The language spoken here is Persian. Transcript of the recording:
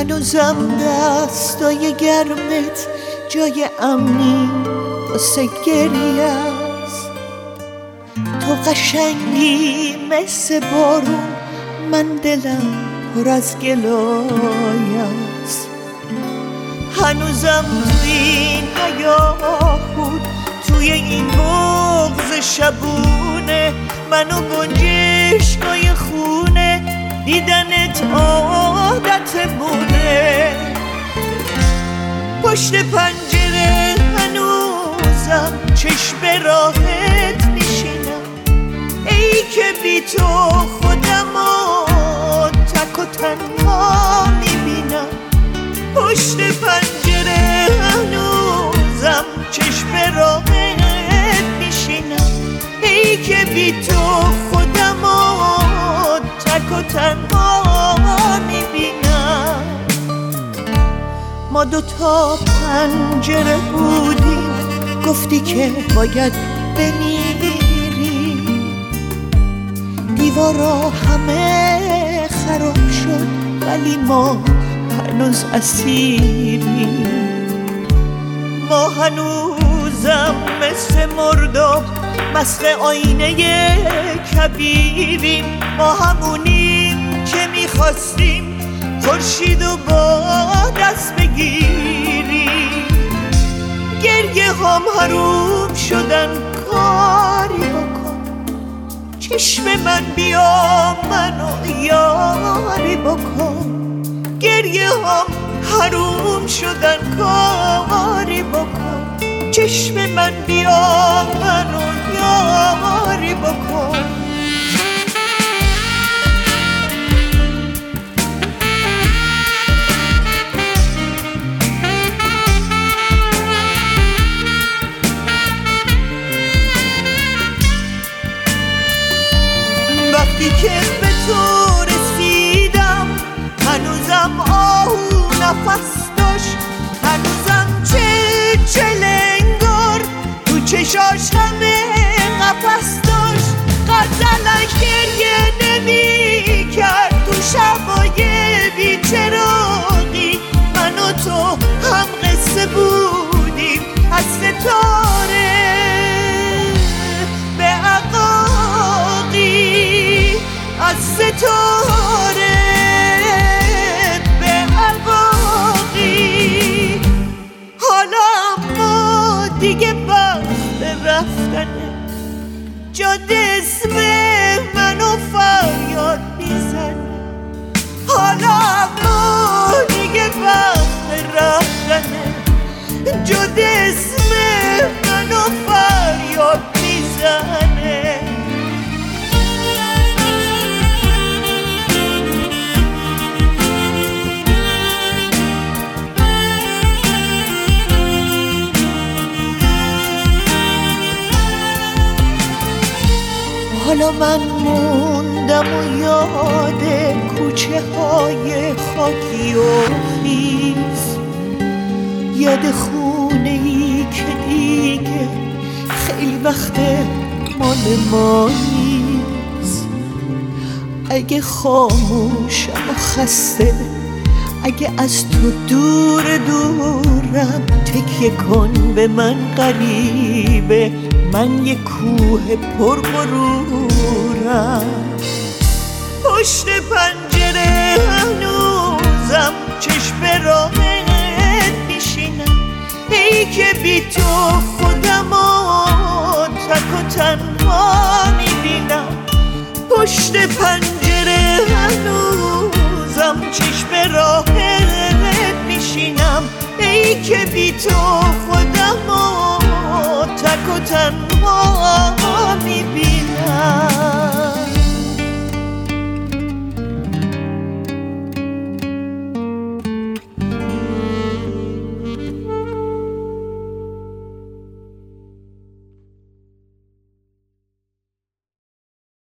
هنوزم دستای گرمت جای امنی واسه گریه است. تو قشنگی مثل بارون، من دلم پر از گلای است. هنوزم توی این حیاط بود، توی این بغض شبونه، منو گنجشگاه خونه، دیدنت عادتمونه. پشت پنجره هنوزم چشم راحت میشینم، ای که بی تو خودمو تک و تنها میبینم. پشت پنجره هنوزم چشم راحت میشینم، ای که بی تو خودمو تک و تنها میبینم. ما دوتا پنجره بودیم، گفتی که باید بمیری. دیوارا همه خراب شد ولی ما هنوز اسیریم. ما هنوزم مثل مرداب، مثل آینه کبیریم. ما همونیم که میخواستیم خورشیدو با دست بگیریم. گریه هم حروم شدن، کاری بکن چشم من، بیا منو یاری بکن. گریه هم حروم شدن، کاری بکن چشم من، بیا منو یاری بکن. وقتی که به تو رسیدم هنوزم آهو نفس داشت، هنوزم چلنگار تو چشاش همه قفس داشت. غزلش گریه نمی کرد تو شبای بی‌چراغی، من و تو هم قصه بودیم از ستاره به عقاقی، از ستاره به عقاقی. حالا اما دیگه وقت رفتنه، جاده اسم منو فریاد میزنه. حالا اما دیگه وقت رفتنه، جاده اسم منو فریاد میزنه. حالا من موندم و یاد کوچه های خاکی و خیز، یاد خونه ای که دیگه خیلی وقت مال ما نیست. اگه خاموشم و خسته، اگه از تو دور دورم، تکیه کن به من غریبه، من یه کوه پرغرورم. پشت پنجره هنوزم چشم راحت میشینم، ای که بی تو خودمو تک و تنها میبینم. پشت پنجره هنوزم چشم راحت میشینم، ای که بی تو خودمو تک و تنها